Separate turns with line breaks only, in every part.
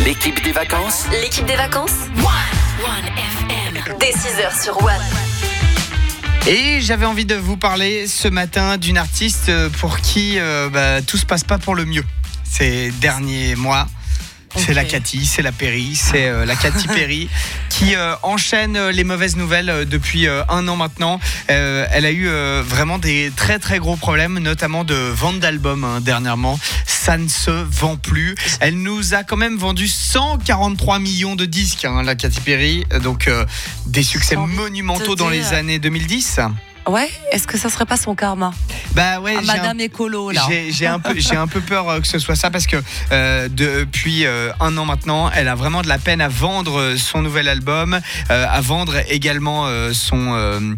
L'équipe des vacances.
L'équipe des vacances. One FM. Dès 6h sur One.
Et j'avais envie de vous parler ce matin d'une artiste pour qui tout se passe pas pour le mieux ces derniers mois. C'est la Katy, c'est la Perry, c'est la Katy Perry qui enchaîne les mauvaises nouvelles depuis un an maintenant. Elle a eu vraiment des très très gros problèmes, notamment de vente d'albums dernièrement. Ça ne se vend plus. Elle nous a quand même vendu 143 millions de disques, la Katy Perry. Donc des succès monumentaux dans les années 2010.
Ouais, est-ce que ça serait pas son karma ?
Bah ouais,
Madame Écolo là.
J'ai un peu peur que ce soit ça parce que depuis un an maintenant, elle a vraiment de la peine à vendre son nouvel album, à vendre également son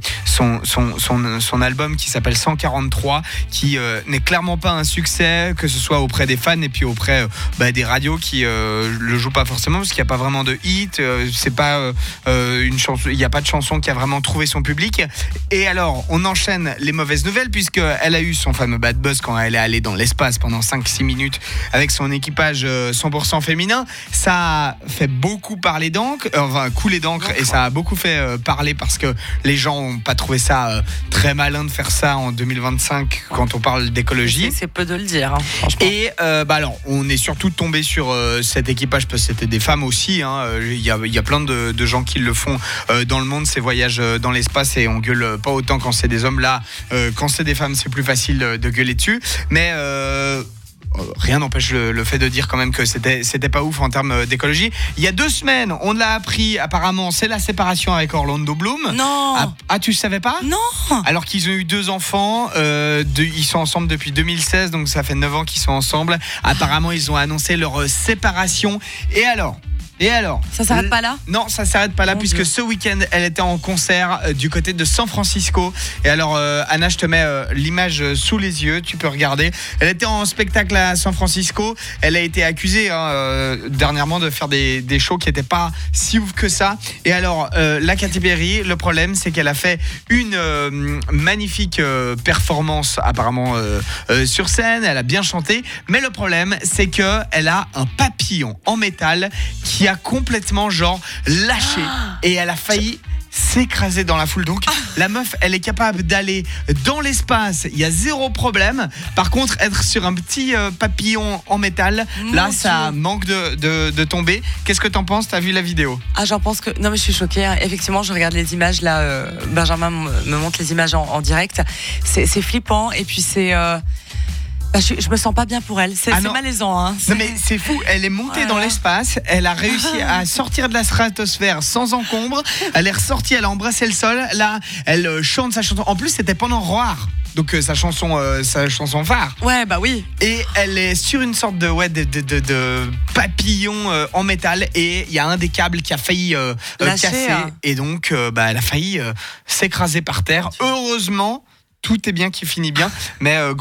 album qui s'appelle 143, qui n'est clairement pas un succès, que ce soit auprès des fans et puis auprès des radios qui le jouent pas forcément parce qu'il n'y a pas vraiment de hit, c'est pas une chanson, il n'y a pas de chanson qui a vraiment trouvé son public. Et alors on enchaîne les mauvaises nouvelles puisqu'elle a eu son fameux bad buzz quand elle est allée dans l'espace pendant 5-6 minutes avec son équipage 100% féminin. Ça a fait beaucoup parler d'encre, couler d'encre, et ça a beaucoup fait parler parce que les gens n'ont pas trouvé ça très malin de faire ça en 2025 quand on parle d'écologie.
C'est peu de le dire, franchement.
Et alors on est surtout tombé sur cet équipage parce que c'était des femmes aussi. Il y a plein de gens qui le font dans le monde, ces voyages dans l'espace, et on gueule pas autant quand c'est des hommes. Là, quand c'est des femmes, c'est plus facile de gueuler dessus. Mais rien n'empêche le fait de dire quand même que c'était pas ouf en termes d'écologie. Il y a 2 semaines, on l'a appris, apparemment, c'est la séparation avec Orlando Bloom.
Non.
Tu savais pas ?
Non.
Alors qu'ils ont eu 2 enfants, ils sont ensemble depuis 2016, donc ça fait 9 ans qu'ils sont ensemble. Apparemment, ils ont annoncé leur séparation. Et alors,
ça s'arrête pas là ?
Non, ça s'arrête pas là, puisque
Dieu.
ce week-end, elle était en concert du côté de San Francisco. Et alors, Anna, je te mets l'image sous les yeux, tu peux regarder. Elle était en spectacle à San Francisco. Elle a été accusée dernièrement de faire des shows qui n'étaient pas si ouf que ça. Et alors, la Katy Perry, le problème, c'est qu'elle a fait une magnifique performance apparemment sur scène. Elle a bien chanté. Mais le problème, c'est qu'elle a un papillon en métal qui a complètement lâché, et elle a failli s'écraser dans la foule. Donc la meuf, elle est capable d'aller dans l'espace, il y a 0 problème. Par contre, être sur un petit papillon en métal, là ça manque de tomber. Qu'est-ce que t'en penses ? T'as vu la vidéo ?
J'en pense que... Non mais je suis choquée, effectivement je regarde les images là, Benjamin me montre les images en direct, c'est flippant, et puis c'est... je me sens pas bien pour elle, c'est malaisant.
Non mais c'est fou, elle est montée dans l'espace, elle a réussi à sortir de la stratosphère sans encombre, elle est ressortie, elle a embrassé le sol, là elle chante sa chanson, en plus c'était pendant Roar, donc sa chanson phare.
Ouais, bah oui.
Et elle est sur une sorte de papillon en métal, et il y a un des câbles qui a failli casser, et donc elle a failli s'écraser par terre. Heureusement, tout est bien qui finit bien, mais